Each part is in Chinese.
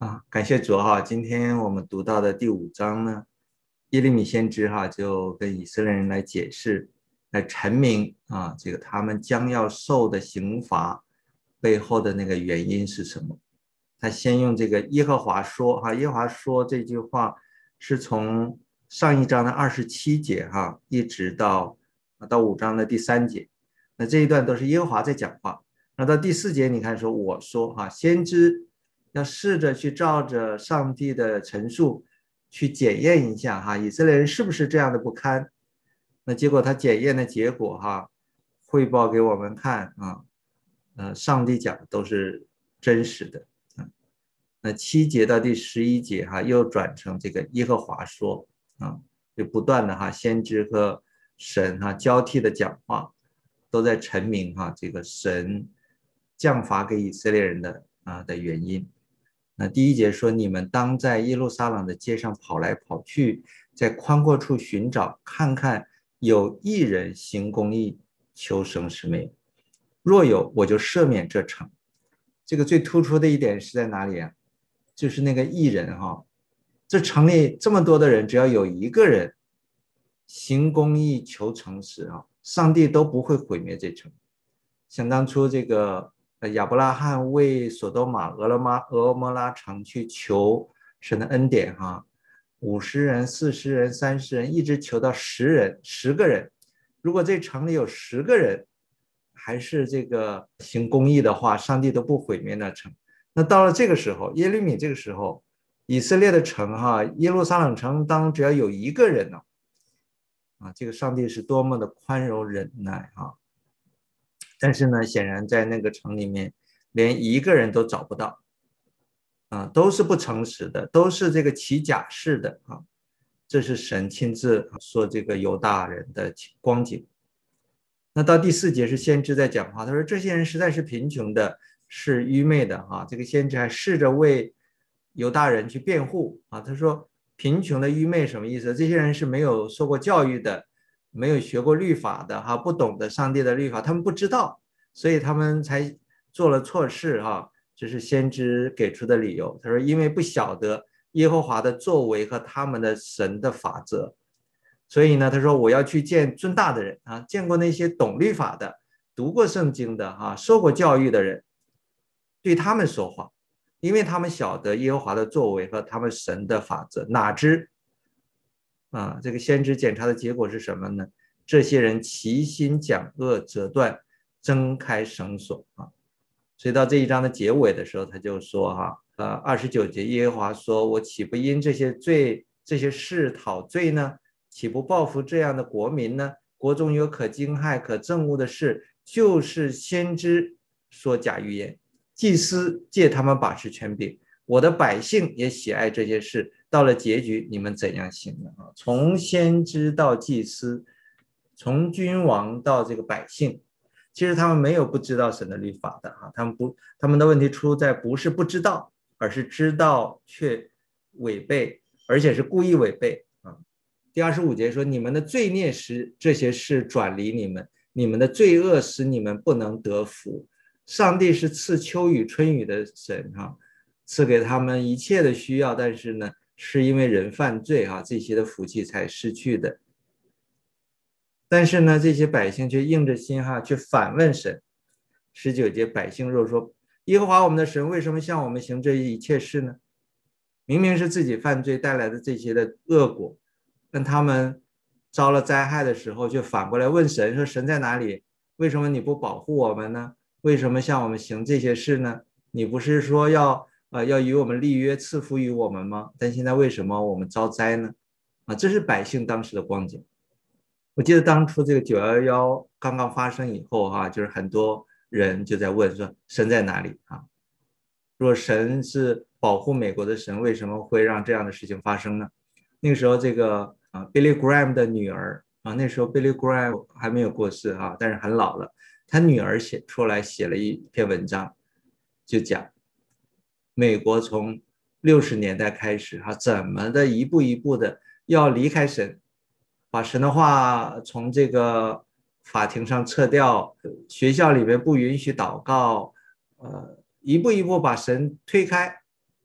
感谢主哈，今天我们读到的第5章呢，耶利米先知就跟以色列人来解释，来阐明这个他们将要受的刑罚背后的那个原因是什么。他先用这个耶和华说耶和华说这句话是从上一章的27节一直到5章的第3节，那这一段都是耶和华在讲话。那到第4节你看说我说先知要试着去照着上帝的陈述去检验一下以色列人是不是这样的不堪。那结果他检验的结果汇报给我们看上帝讲的都是真实的。那7节到第11节又转成这个耶和华说就不断的先知和神交替的讲话，都在陈明这个神降罚给以色列人的原因。那第1节说，你们当在耶路撒冷的街上跑来跑去，在宽阔处寻找，看看有义人行公义，求生是没有，若有，我就赦免这城。这个最突出的一点是在哪里就是那个义人这城里这么多的人，只要有一个人行公义求诚实上帝都不会毁灭这城。想当初这个亚伯拉罕为所多玛、俄摩拉城去求神的恩典50人、40人、30人，一直求到10个人。如果这城里有10个人还是这个行公义的话，上帝都不毁灭那城。那到了这个时候，耶利米这个时候，以色列的城耶路撒冷城当只要有一个人这个上帝是多么的宽容忍耐但是呢，显然在那个城里面连一个人都找不到都是不诚实的，都是这个起假誓的这是神亲自说这个犹大人的光景。那到第4节是先知在讲话，他说这些人实在是贫穷的，是愚昧的这个先知还试着为犹大人去辩护他说贫穷的愚昧什么意思？这些人是没有受过教育的，没有学过律法的不懂得上帝的律法，他们不知道，所以他们才做了错事这是先知给出的理由。他说因为不晓得耶和华的作为和他们的神的法则，所以呢，他说我要去见尊大的人见过那些懂律法的、读过圣经的受过教育的人，对他们说话，因为他们晓得耶和华的作为和他们神的法则。哪知这个先知检查的结果是什么呢？这些人齐心讲恶，折断，挣开绳索所以到这一章的结尾的时候，他就说29节，耶和华说：“我岂不因这些事讨罪呢？岂不报复这样的国民呢？国中有可惊骇、可憎恶的事，就是先知说假预言，祭司借他们把持权柄。我的百姓也喜爱这些事。到了结局，你们怎样行呢？从先知到祭司，从君王到这个百姓。”其实他们没有不知道神的律法的他们的问题出在不是不知道，而是知道却违背，而且是故意违背第25节说，你们的罪孽使这些事转离你们，你们的罪恶使你们不能得福。上帝是赐秋雨春雨的神赐给他们一切的需要，但是呢，是因为人犯罪这些的福气才失去的。但是呢，这些百姓却硬着心去反问神。19节，百姓若说，耶和华我们的神为什么向我们行这一切事呢？明明是自己犯罪带来的这些的恶果，但他们遭了灾害的时候，却反过来问神说，神在哪里？为什么你不保护我们呢？为什么向我们行这些事呢？你不是说要与我们立约，赐福于我们吗？但现在为什么我们遭灾呢？这是百姓当时的光景。我记得当初这个911刚刚发生以后就是很多人就在问说神在哪里如果神是保护美国的神，为什么会让这样的事情发生呢？那个时候这个Billy Graham 的女儿那时候 Billy Graham 还没有过世但是很老了，他女儿写了一篇文章，就讲美国从60年代开始怎么的一步一步的要离开神，把神的话从这个法庭上撤掉，学校里面不允许祷告，一步一步把神推开。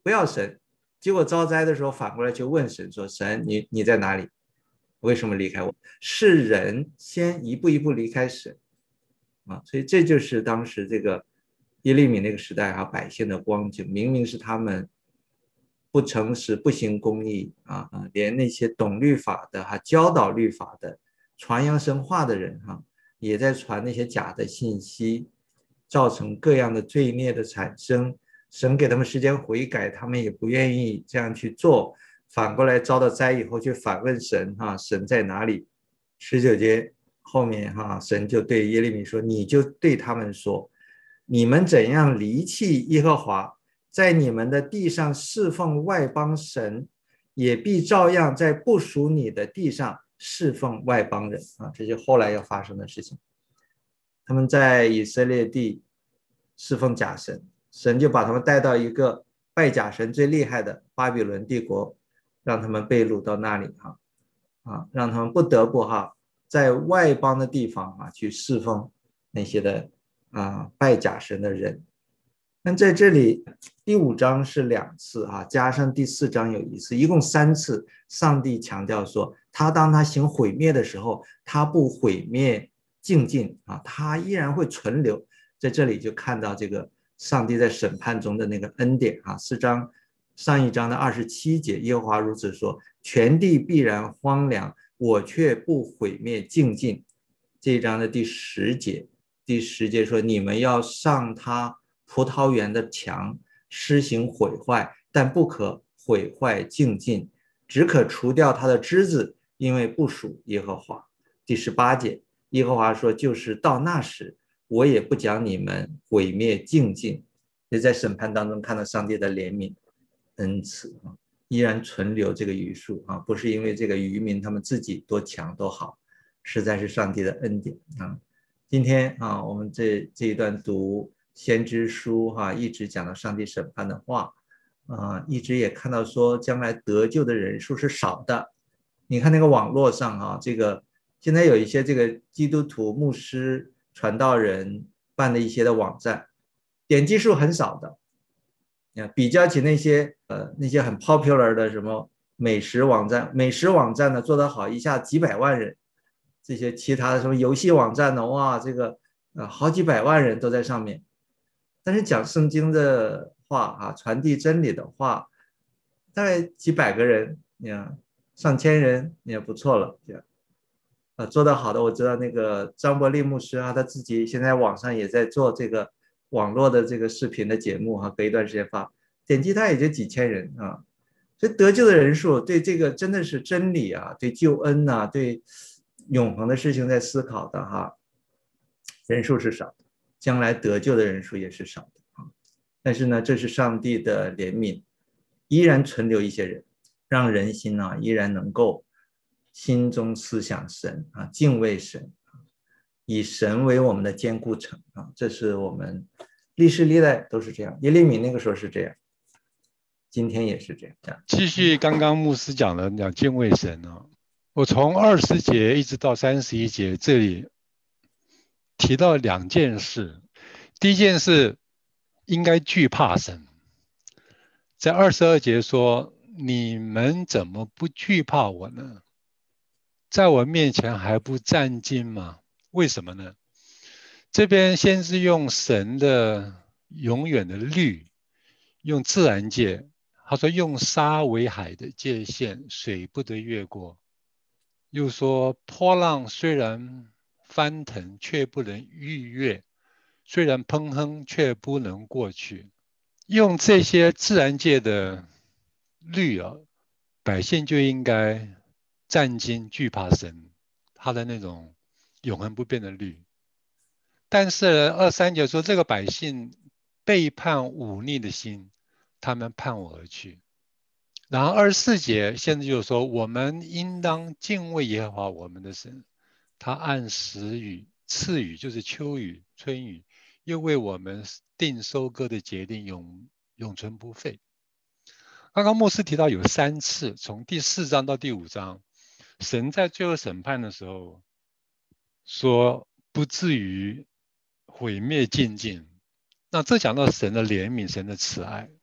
不要神。结果遭灾的时候反过来就问神说：神，你在哪里？为什么离开我？是人先一步一步离开神啊，所以这就是当时这个耶利米那个时代百姓的光景，明明是他们不诚实、不行公义连那些懂律法的教导律法的、传扬神话的人也在传那些假的信息，造成各样的罪孽的产生。神给他们时间悔改，他们也不愿意这样去做，反过来遭到灾以后去反问神神在哪里？19节后面神就对耶利米说：你就对他们说，你们怎样离弃耶和华，在你们的地上侍奉外邦神，也必照样在不属你的地上侍奉外邦人这是后来要发生的事情。他们在以色列地侍奉假神，神就把他们带到一个拜假神最厉害的巴比伦帝国，让他们被掳到那里让他们不得不在外邦的地方去侍奉那些的拜假神的人。但在这里第5章是2次加上第4章有1次，一共3次。上帝强调说，当他行毁灭的时候，他不毁灭净尽他依然会存留。在这里就看到这个上帝在审判中的那个恩典4章上一章的27节，耶和华如此说：全地必然荒凉，我却不毁灭净尽。这一章的第10节说：你们要上他葡萄园的墙，施行毁坏，但不可毁坏净尽，只可除掉他的枝子，因为不属耶和华。第18节，耶和华说：就是到那时，我也不将你们毁灭净尽。也在审判当中看到上帝的怜悯恩慈依然存留这个余数不是因为这个渔民他们自己多强多好，实在是上帝的恩典今天我们这一段读先知书一直讲到上帝审判的话一直也看到说将来得救的人数是少的。你看那个网络上这个现在有一些这个基督徒牧师传道人办的一些的网站，点击数很少的，比较起那些很 popular 的什么美食网站呢做得好，一下几百万人。这些其他的什么游戏网站呢，哇，这个好几百万人都在上面。但是讲圣经的话传递真理的话，大概几百个人，上千人也不错了。这样做得好的，我知道那个张伯利牧师他自己现在网上也在做这个网络的这个视频的节目隔一段时间发，点击他也就几千人所以得救的人数对这个真的是真理对救恩对永恒的事情在思考的人数是少的，将来得救的人数也是少的但是呢，这是上帝的怜悯，依然存留一些人，让人心依然能够心中思想神敬畏神以神为我们的坚固城这是我们历世历代都是这样。耶利米那个时候是这样，今天也是这样。 继续刚刚牧师讲的讲敬畏神我从20节一直到31节这里提到2件事。第一件事应该惧怕神，在22节说：你们怎么不惧怕我呢？在我面前还不战兢吗？为什么呢？这边先是用神的永远的律，用自然界，他说用沙为海的界限，水不得越过。又说波浪虽然翻腾，却不能逾越；虽然喷哼，却不能过去。用这些自然界的律百姓就应该战兢惧怕神，他的那种永恒不变的律。但是23节说，这个百姓背叛忤逆的心，他们叛我而去。然后24节现在就说，我们应当敬畏耶和华我们的神，他按时雨赐雨，就是秋雨春雨，又为我们定收割的节令永存不废。刚刚牧师提到有3次，从第4章到第5章，神在最后审判的时候说不至于毁灭尽尽。那这讲到神的怜悯，神的慈爱。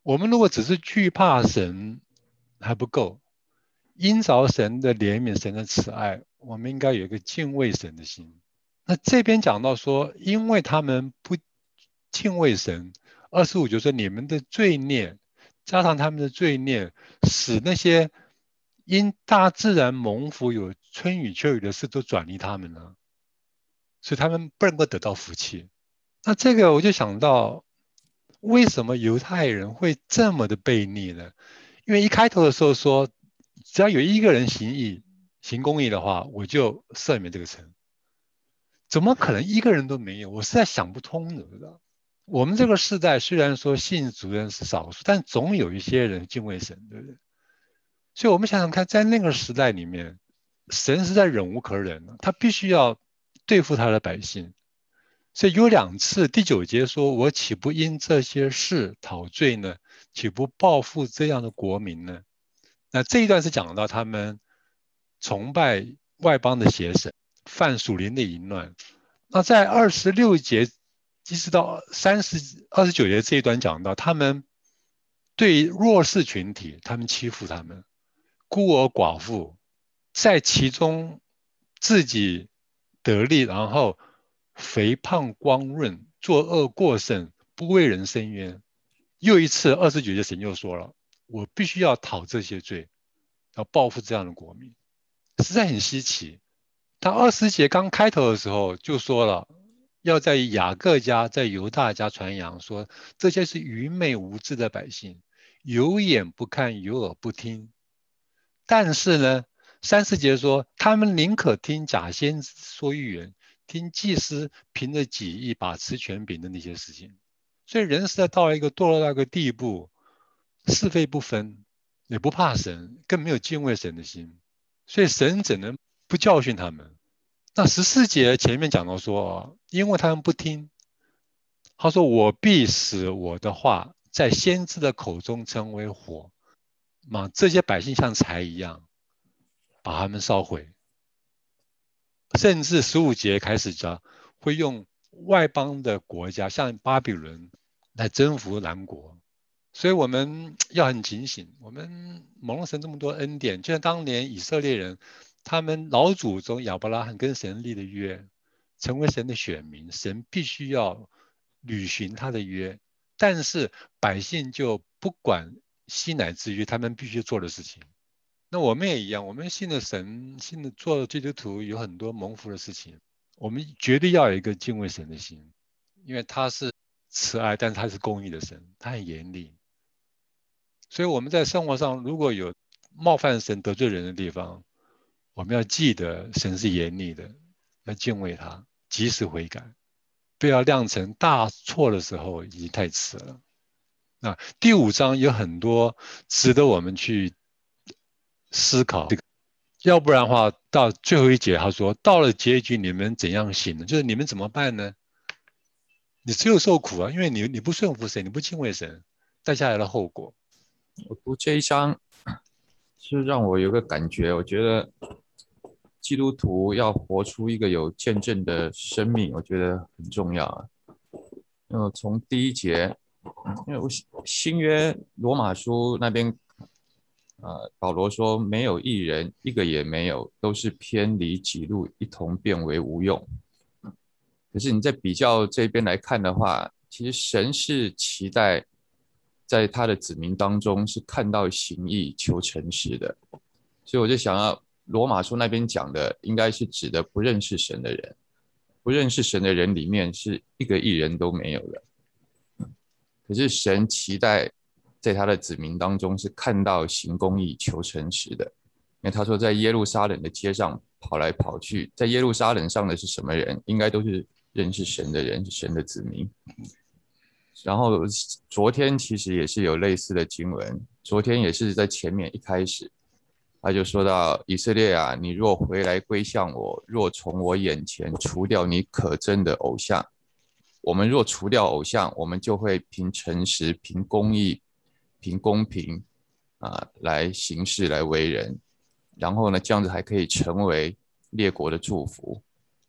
我们如果只是惧怕神还不够，因着神的怜悯、神的慈爱，我们应该有一个敬畏神的心。那这边讲到说，因为他们不敬畏神，25就说你们的罪孽加上他们的罪孽，使那些因大自然蒙福有春雨秋雨的事都转离他们了，所以他们不能够得到福气。那这个我就想到，为什么犹太人会这么的悖逆呢？因为一开头的时候说，只要有一个人行公义的话，我就赦免这个城。怎么可能一个人都没有？我实在想不通的，知道？我们这个时代虽然说信主的人是少数，但总有一些人敬畏神，对不对？所以我们想想看，在那个时代里面，神是在忍无可忍的，他必须要对付他的百姓。所以有两次，第9节说：“我岂不因这些事讨罪呢？岂不报复这样的国民呢？”那这一段是讲到他们崇拜外邦的邪神，犯属灵的淫乱。那在26节一直到29节这一段讲到，他们对弱势群体，他们欺负他们，孤儿寡妇，在其中自己得利，然后肥胖光润，作恶过甚，不为人伸冤。又一次29节神又说了，我必须要讨这些罪，要报复这样的国民，实在很稀奇。他20节刚开头的时候就说了，要在雅各家、在犹大家传扬，说这些是愚昧无知的百姓，有眼不看，有耳不听。但是呢，30节说，他们宁可听假先知说预言，听祭司凭着己意把持权柄的那些事情。所以人实在到了一个堕落到一个地步，是非不分，也不怕神，更没有敬畏神的心，所以神只能不教训他们。那14节前面讲到说，因为他们不听，他说我必使我的话在先知的口中成为火，嘛这些百姓像柴一样，把他们烧毁。甚至15节开始讲，会用外邦的国家，像巴比伦来征服南国。所以我们要很警醒，我们蒙了神这么多恩典，就像当年以色列人，他们老祖宗亚伯拉罕跟神立的约，成为神的选民，神必须要履行他的约，但是百姓就不管西乃之约，他们必须做的事情。那我们也一样，我们信的神，信的做基督徒，有很多蒙福的事情，我们绝对要有一个敬畏神的心，因为他是慈爱，但是他是公义的神，他很严厉。所以我们在生活上如果有冒犯神、得罪人的地方，我们要记得神是严厉的，要敬畏他，及时悔改，不要酿成大错的时候已经太迟了。那第5章有很多值得我们去思考，要不然的话，到最后一节他说，到了结局你们怎样行呢？就是你们怎么办呢？你只有受苦啊，因为你不顺服神，你不敬畏神，带下来的后果。 我读这一章是让我有个感觉，我觉得基督徒要活出一个有见证的生命，我觉得很重要啊。从第1节，因为我新约罗马书那边，保罗说没有义人，一个也没有，都是偏离己路，一同变为无用。可是你在比较这边来看的话，其实神是期待在他的子民当中是看到行义、求诚实的。所以我就想要罗马书那边讲的，应该是指的不认识神的人，不认识神的人里面是一个义人都没有的。可是神期待在他的子民当中是看到行公义、求诚实的。因为他说在耶路撒冷的街上跑来跑去，在耶路撒冷上的是什么人？应该都是认识神的人，是神的子民。然后昨天其实也是有类似的经文，昨天也是在前面一开始，他就说到以色列啊，你若回来归向我，若从我眼前除掉你可憎的偶像，我们若除掉偶像，我们就会凭诚实、凭公义、凭公平来行事、来为人。然后呢，这样子还可以成为列国的祝福。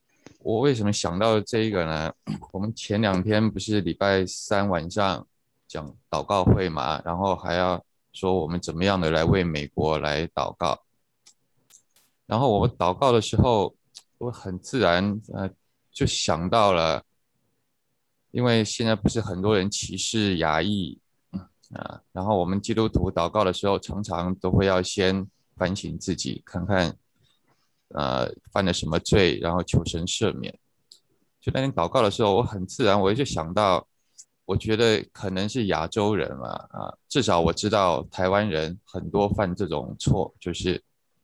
我为什么想到这个呢？我们前2天不是礼拜3晚上讲祷告会嘛，然后还要说我们怎么样的来为美国来祷告。然后我祷告的时候，我很自然就想到了，因为现在不是很多人歧视亚裔然后我们基督徒祷告的时候，常常都会要先反省自己，看看犯了什么罪，然后求神赦免。就那天祷告的时候，我很自然我就想到，我觉得可能是亚洲人嘛至少我知道台湾人很多犯这种错，就是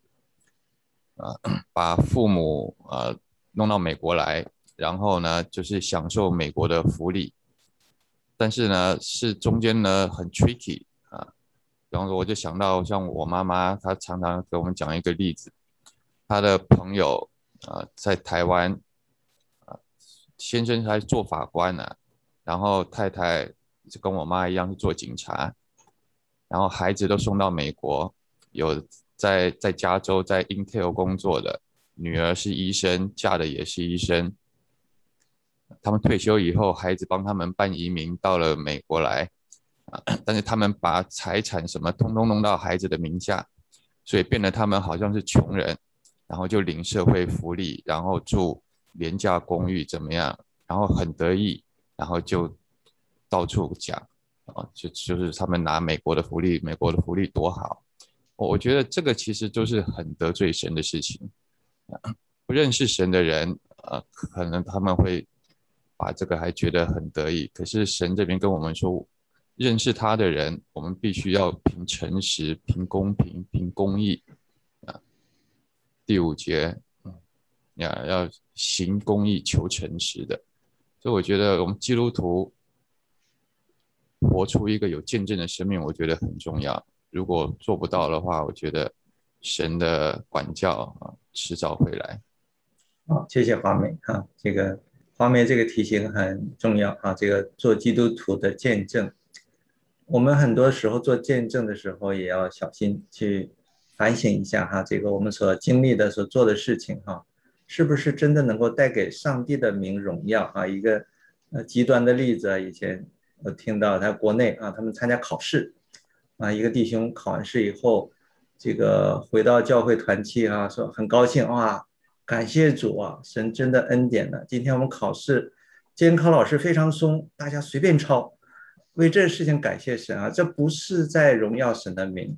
把父母弄到美国来，然后呢就是享受美国的福利，但是呢是中间呢很 tricky 比方说我就想到像我妈妈，她常常给我们讲一个例子，她的朋友在台湾先生还做法官然后太太就跟我妈一样是做警察，然后孩子都送到美国，有在加州在 Intel 工作的，女儿是医生，嫁的也是医生。他们退休以后，孩子帮他们办移民到了美国来但是他们把财产什么通通弄到孩子的名下，所以变得他们好像是穷人，然后就领社会福利，然后住廉价公寓怎么样，然后很得意，然后就到处讲就是他们拿美国的福利，美国的福利多好。我觉得这个其实就是很得罪神的事情。不认识神的人可能他们会把这个还觉得很得意，可是神这边跟我们说，认识他的人，我们必须要凭诚实、凭公平、凭公义第5节要行公义、求诚实的。所以我觉得我们基督徒活出一个有见证的生命，我觉得很重要。如果做不到的话，我觉得神的管教迟早会来。 好，谢谢华美这个华美这个提醒很重要这个做基督徒的见证，我们很多时候做见证的时候也要小心去反省一下这个我们所经历的所做的事情是不是真的能够带给上帝的名荣耀一个极端的例子以前我听到在国内他们参加考试一个弟兄考完试以后，这个回到教会团契说很高兴感谢主神真的恩典了。今天我们考试，监考老师非常松，大家随便抄，为这事情感谢神这不是在荣耀神的名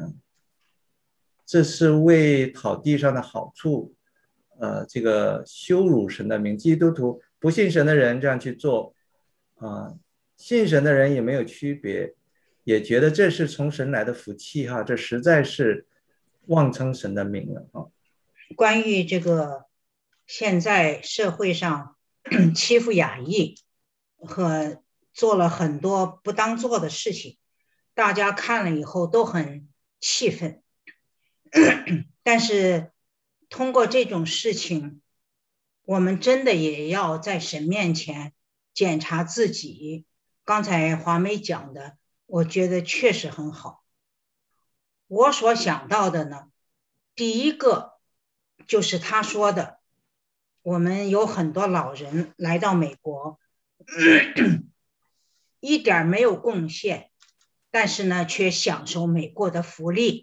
这是为讨地上的好处这个羞辱神的名。基督徒不信神的人这样去做信神的人也没有区别，也觉得这是从神来的福气这实在是妄称神的名了关于这个现在社会上欺负亚裔和做了很多不当做的事情，大家看了以后都很气愤但是通过这种事情，我们真的也要在神面前检查自己。刚才华美讲的我觉得确实很好。我所想到的呢，第一个就是他说的，我们有很多老人来到美国一点没有贡献，但是呢却享受美国的福利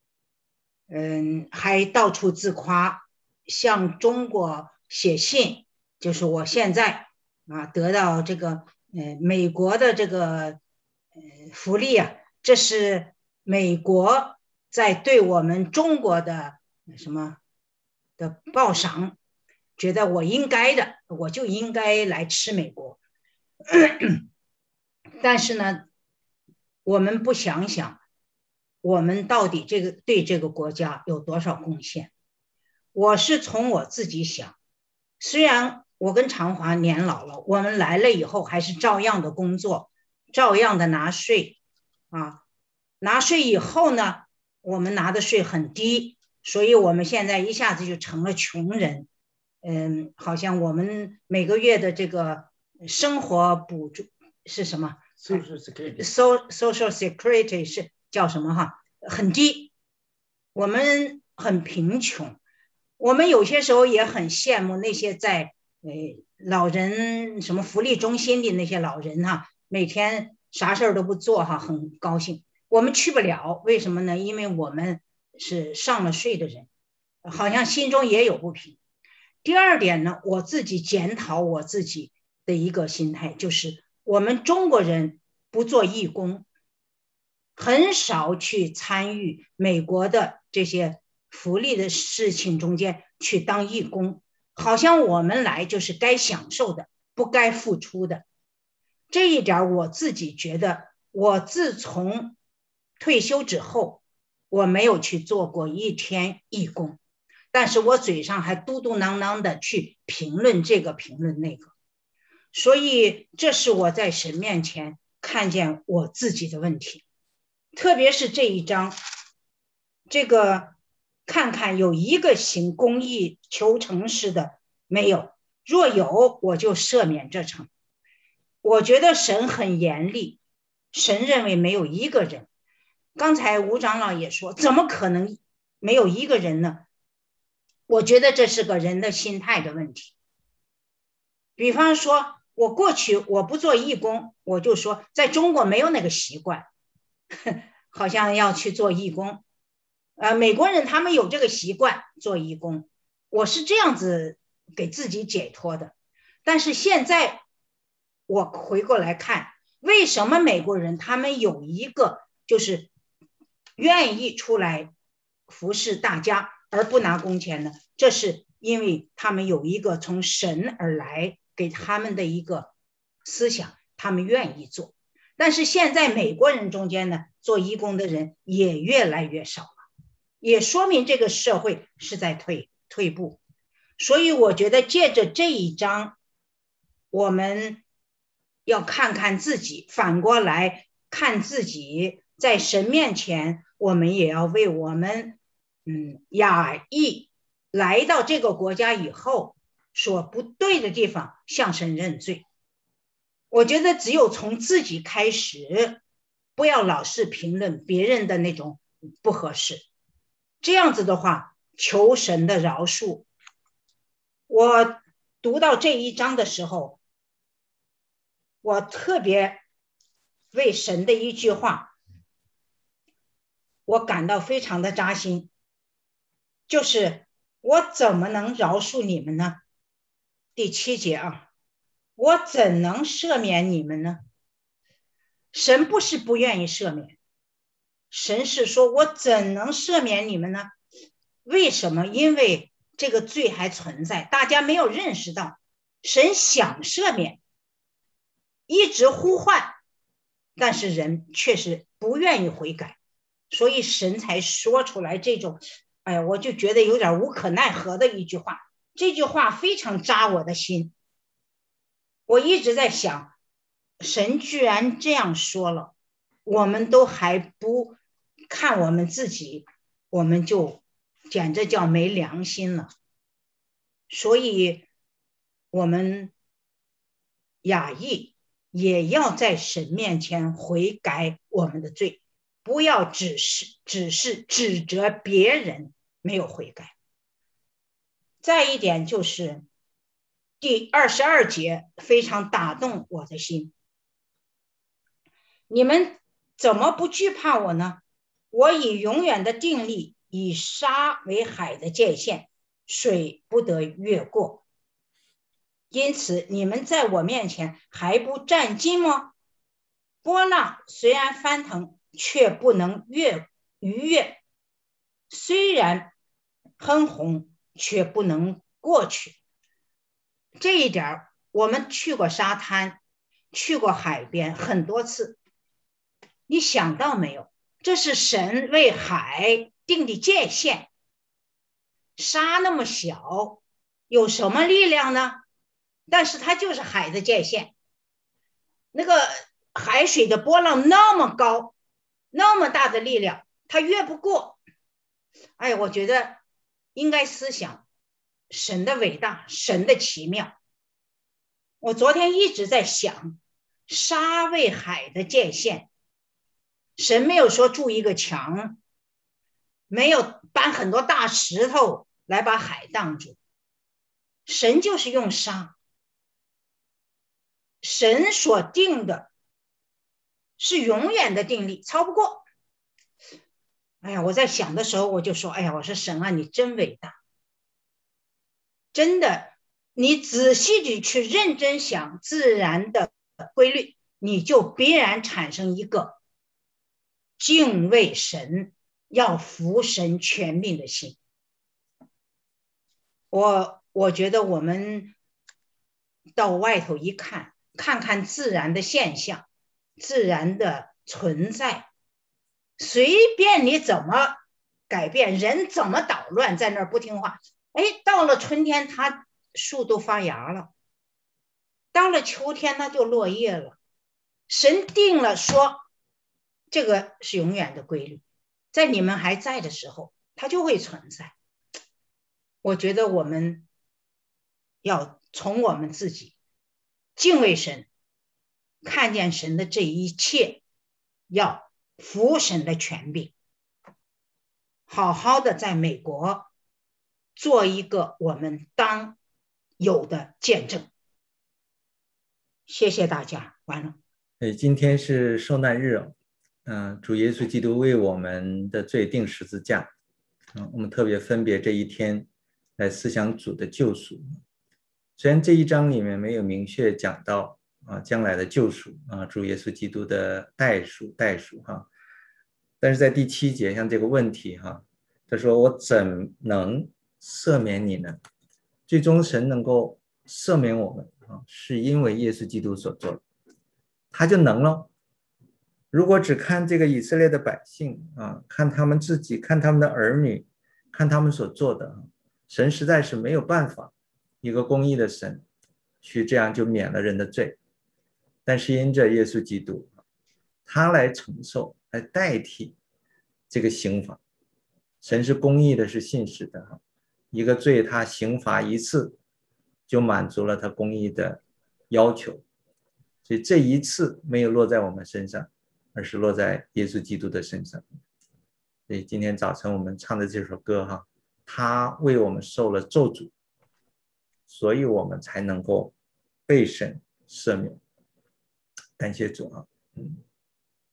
还到处自夸，向中国写信，就是我现在得到这个美国的这个福利这是美国在对我们中国的什么的报赏，觉得我应该的，我就应该来吃美国但是呢我们不想想我们到底对这个国家有多少贡献。我是从我自己想，虽然我跟长华年老了，我们来了以后还是照样的工作，照样的拿税拿税以后呢，我们拿的税很低，所以我们现在一下子就成了穷人好像我们每个月的这个生活补助是什么 Social Security 是叫什么很低，我们很贫穷。我们有些时候也很羡慕那些在老人什么福利中心的那些老人每天啥事儿都不做哈，很高兴。我们去不了，为什么呢？因为我们是上了税的人，好像心中也有不平。第二点呢，我自己检讨我自己的一个心态，就是我们中国人不做义工，很少去参与美国的这些福利的事情中间去当义工，好像我们来就是该享受的，不该付出的。这一点我自己觉得，我自从退休之后，我没有去做过一天义工，但是我嘴上还嘟嘟囔囔的去评论这个评论那个，所以这是我在神面前看见我自己的问题。特别是这一章，这个看看有一个行公义求诚实的没有，若有我就赦免这城。我觉得神很严厉，神认为没有一个人。刚才吴长老也说，怎么可能没有一个人呢？我觉得这是个人的心态的问题。比方说我过去我不做义工，我就说在中国没有那个习惯，好像要去做义工。美国人他们有这个习惯做义工，我是这样子给自己解脱的。但是现在我回过来看，为什么美国人他们有一个就是愿意出来服侍大家而不拿工钱呢？这是因为他们有一个从神而来给他们的一个思想，他们愿意做。但是现在美国人中间呢，做义工的人也越来越少了，也说明这个社会是在退步。所以我觉得借着这一章，我们要看看自己，反过来看自己，在神面前，我们也要为我们亚裔来到这个国家以后所不对的地方向神认罪。我觉得只有从自己开始，不要老是评论别人的那种不合适，这样子的话求神的饶恕。我读到这一章的时候，我特别为神的一句话我感到非常的扎心，就是我怎么能饶恕你们呢？第7节啊，我怎能赦免你们呢？神不是不愿意赦免，神是说我怎能赦免你们呢？为什么？因为这个罪还存在，大家没有认识到神想赦免，一直呼唤，但是人确实不愿意悔改，所以神才说出来这种我就觉得有点无可奈何的一句话。这句话非常扎我的心，我一直在想，神居然这样说了，我们都还不看我们自己，我们就简直叫没良心了。所以我们亚裔也要在神面前悔改我们的罪，不要只是指责别人没有悔改。再一点就是第22节非常打动我的心，你们怎么不惧怕我呢？我以永远的定力，以沙为海的界限，水不得越过。因此你们在我面前还不战兢吗？波浪虽然翻腾，却不能逾越，虽然喷红，却不能过去。这一点我们去过沙滩，去过海边很多次，你想到没有？这是神为海定的界限。沙那么小，有什么力量呢？但是它就是海的界限。那个海水的波浪那么高，那么大的力量，它越不过。我觉得应该思想神的伟大，神的奇妙。我昨天一直在想，沙为海的界限，神没有说筑一个墙，没有搬很多大石头来把海挡住，神就是用沙。神所定的是永远的定力，超不过。哎呀，我在想的时候我就说，哎呀，我说神啊，你真伟大，真的，你仔细的去认真想自然的规律，你就必然产生一个敬畏神、要服神全命的心。我觉得我们到外头一看，看看自然的现象，自然的存在，随便你怎么改变，人怎么捣乱，在那儿不听话，哎，到了春天，它树都发芽了；到了秋天，它就落叶了。神定了说，这个是永远的规律，在你们还在的时候，它就会存在。我觉得我们要从我们自己敬畏神，看见神的这一切，要服神的权柄，好好的在美国做一个我们当有的见证。谢谢大家，完了。 今天是受难日主耶稣基督为我们的罪定十字架，我们特别分别这一天来思想主的救赎。虽然这一章里面没有明确讲到将来的救赎主耶稣基督的代赎但是在第7节像这个问题他说我怎能赦免你呢？最终神能够赦免我们是因为耶稣基督所做的，他就能了。如果只看这个以色列的百姓看他们自己，看他们的儿女，看他们所做的，神实在是没有办法，一个公义的神去这样就免了人的罪。但是因着耶稣基督，他来承受，来代替这个刑罚。神是公义的，是信实的，一个罪他刑罚一次就满足了他公义的要求，所以这一次没有落在我们身上，而是落在耶稣基督的身上。所以今天早晨我们唱的这首歌他为我们受了咒诅，所以我们才能够被神赦免。感谢主